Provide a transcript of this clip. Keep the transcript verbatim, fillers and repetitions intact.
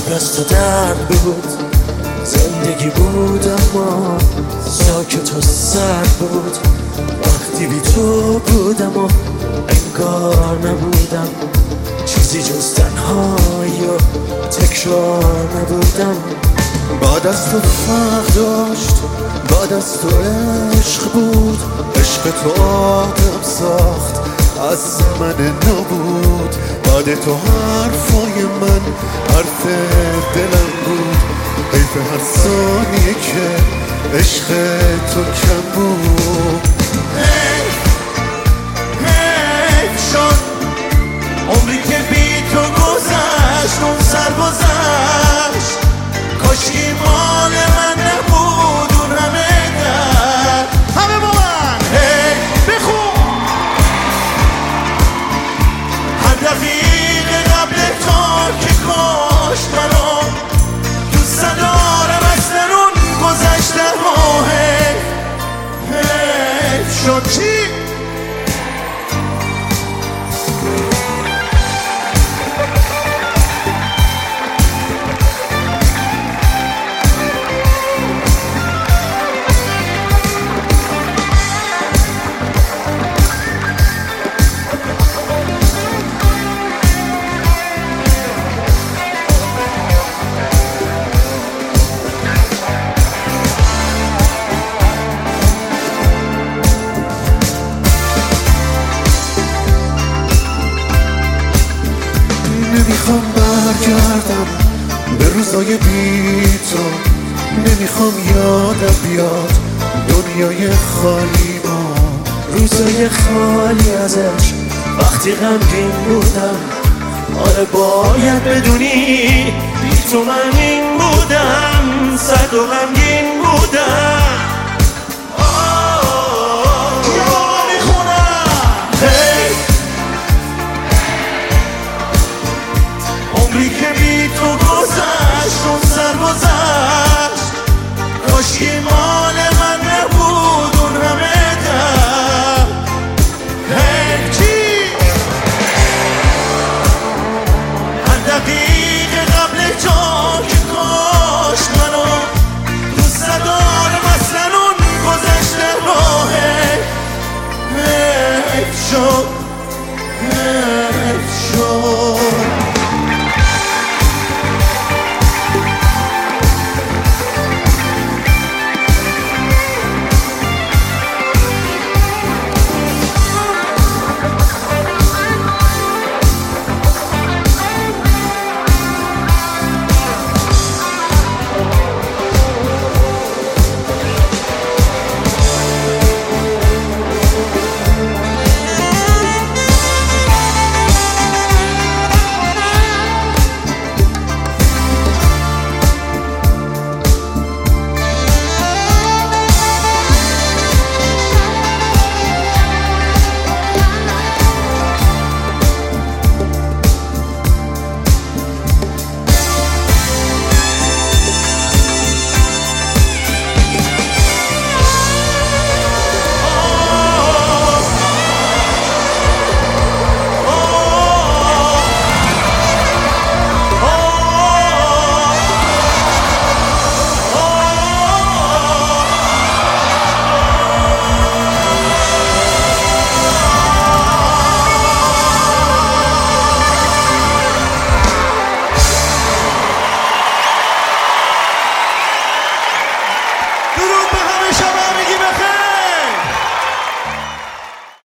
پر از تو درد بود، زندگی بود اما ساکت و سرد بود. وقتی بی تو بودم و انگار نبودم، چیزی جز تنهایی و تکرار نبودم. بعد از تو فرق داشت، بعد از تو عشق بود، عشق تو آدم ساخت از من نبود. بعد تو حرفای من حرف دلم بود، حیف هر ثانیه که عشق تو کم بود. حیف حیف شد عمری که بی تو گذشت، اون سر گذشت. کاشکی مال من نبود اون همه درد. همه با من حیف بخون هر دقیقه قبل تو که کاشت منو دوست دارم از درون گذشته ها. حیف حیف شد. چی؟ نمیخوام برگردم به روزای بی تو، نمیخوام یادم بیاد دنیای خالی ما. روزای خالی ازش وقتی غمگین بودم، آره باید بدونی بی تو من این بودم، سرد و غمگین بودم. عمری که بی تو گذشت، اون سر گذشت. کاشکی ما